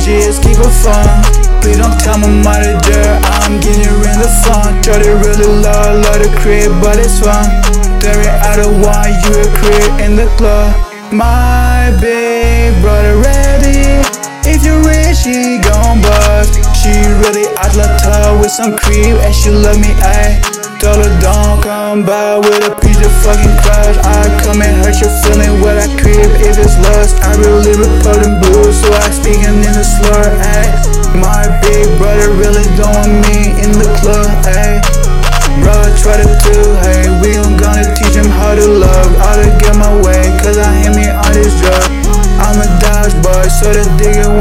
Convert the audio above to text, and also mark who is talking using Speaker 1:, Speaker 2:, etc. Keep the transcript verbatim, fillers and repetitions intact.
Speaker 1: just keep it fun. Please don't tell my mother there, I'm getting in the fun. Shorty really love, love the crib, but it's fun. Three out of one, you a crib in the club. My big brother ready. If you rich, she gon' bust. She really act like tough with some creep, and she love me, ayy. Told her don't come by with a piece of fucking crush. I come and hurt your feeling when I creep. If it's lust, I really report them blues, so I speaking in the slur, ayy. My big brother really don't want me in the club, ayy. Brother try to do, hey, we gon' gonna teach him how to love. How to get my way, cause I hit me on this drug. I'm a Dodge boy, so the digger